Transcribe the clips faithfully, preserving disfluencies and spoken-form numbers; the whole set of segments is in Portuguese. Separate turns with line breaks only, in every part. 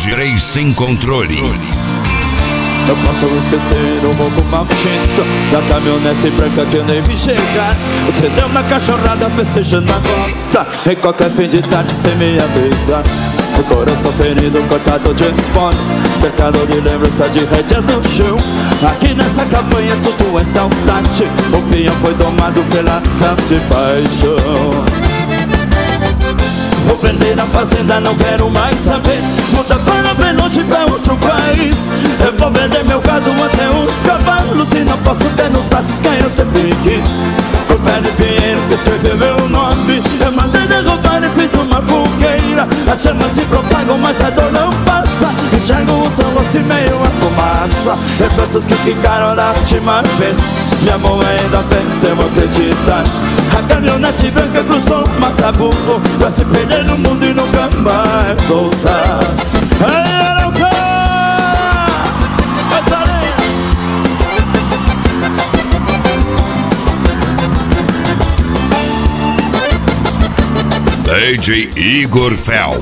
Três sem controle.
Eu posso esquecer o roubo maldito da caminhonete branca que eu nem vi chegar. O trem na cachorrada festejando a volta em qualquer fim de tarde sem me avisar. O coração ferido, cortado de esportes, cercado de lembrança de rédeas no chão. Aqui nessa campanha tudo é saudade. O pinhão foi tomado pela tarde paixão. Vou vender na fazenda, não quero mais saber. Muda para bem longe pra outro país. Eu vou vender meu gado até os cavalos e não posso ter nos braços quem eu sempre quis. O pé de pinheiro que escreveu meu nome, eu mandei derrubar e fiz uma fogueira. As chamas se propagam, mas a dor não passa. Enxergo o seu rosto e meio a fumaça. Lembranças que ficaram da última vez. Minha mão ainda vence, eu vou acreditar. A caminhonete branca cruzou o Mataburro pra se perder no mundo e nunca mais voltar. Ei, eu quero!
D J Igor Fel.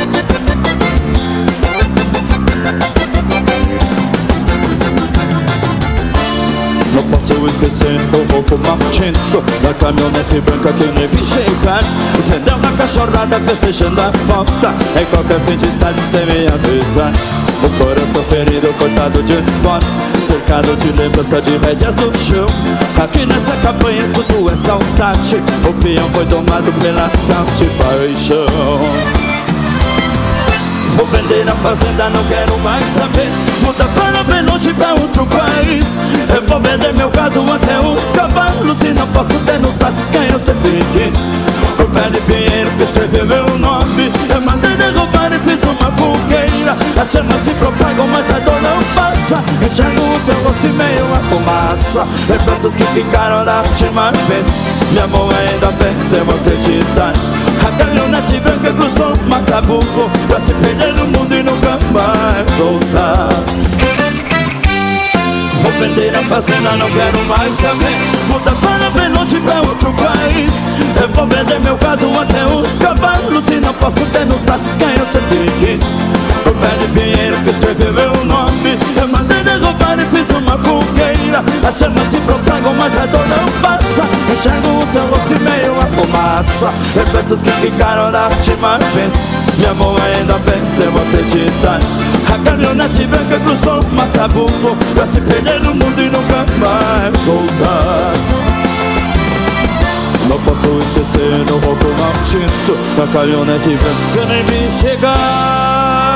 Não posso esquecer o roubo maldito da caminhonete branca que eu nem vi chegar. Entendeu na cachorrada festejando a volta em qualquer fim de tarde sem me avisar. O coração ferido, cortado de esporte, cercado de lembrança de rédeas no chão. Aqui nessa campanha tudo é saudade. O peão foi tomado pela tal de paixão. Vou vender na fazenda, não quero mais saber. Muda para bem longe pra outro país. Eu vou vender meu gado até os cavalos e não posso ter nos braços quem eu sempre quis. O pé de pinheiro que escreveu meu nome, eu mandei derrubar e fiz uma fogueira. As chamas se propagam, mas a dor não passa. Enxergo o seu rosto e meio a fumaça. Lembranças que ficaram da última vez. Minha mão ainda vence, eu vou acreditar. A caminhonete branca cruzou o Mataburro pra se perder no mundo e nunca mais voltar. Vou vender na fazenda, não quero mais saber. Muda para bem longe pra outro país. Eu vou vender meu gado até os cavalos e não posso ter nos braços quem eu sempre quis. O pé de pinheiro que escreveu meu nome, eu mandei derrubar e fiz uma fogueira. As chamas se propagam, mas a dor não passa. Enxergo o seu rosto e meio a fumaça. Lembranças que ficaram da última vez. Minha mão ainda vence, eu vou acreditar. A caminhonete branca cruzou o Mataburro pra se perder no mundo e nunca mais voltar. Não posso esquecer o roubo maldito da caminhonete branca nem me chegar.